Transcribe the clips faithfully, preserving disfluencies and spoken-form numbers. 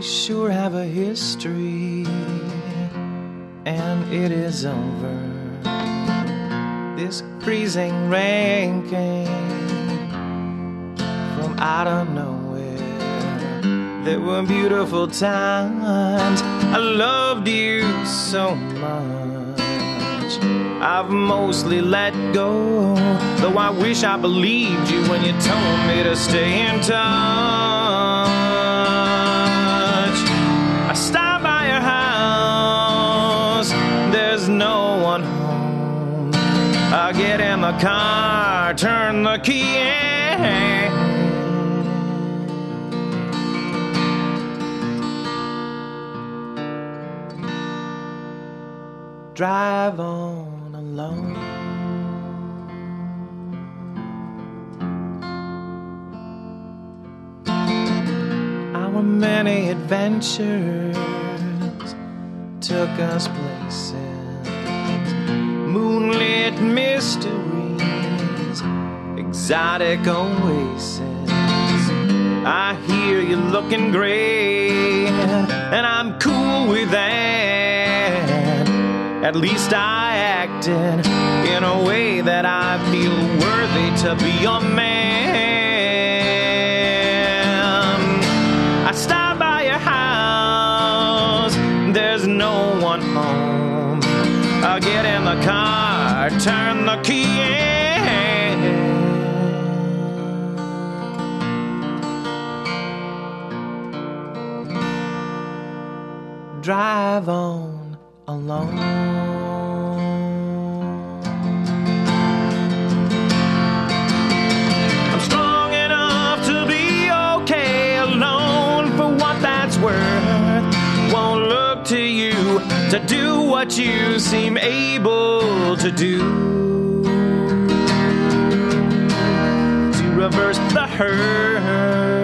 sure have a history, and it is over. This freezing rain came from out of nowhere. There were beautiful times. I loved you so much. I've mostly let go, though I wish I believed you when you told me to stay in touch. I stopped by your house, there's no one home. I get in the car, turn the key in. Drive on alone. Our many adventures took us places, moonlit mysteries, exotic oases. I hear you looking great, and I'm cool with that. At least I acted in a way that I feel worthy to be your man. I stopped by your house, there's no one home. I get in the car, turn the key in. Drive on alone. I'm strong enough to be okay alone for what that's worth. Won't look to you to do what you seem able to do, to reverse the hurt.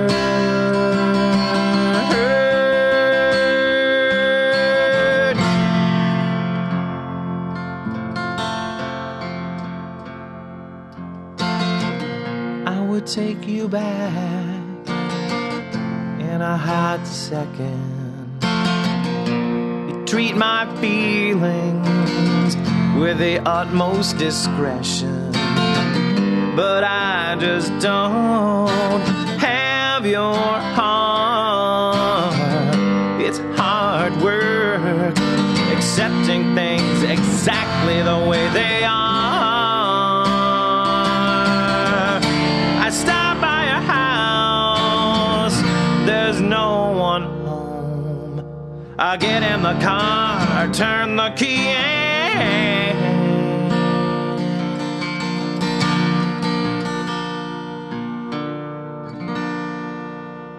Take you back in a hot second. You treat my feelings with the utmost discretion, but I just don't have your heart. It's hard work accepting things exactly the way they are. No one home. I get in the car, turn the key in.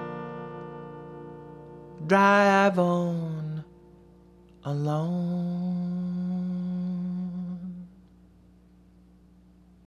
Drive on alone.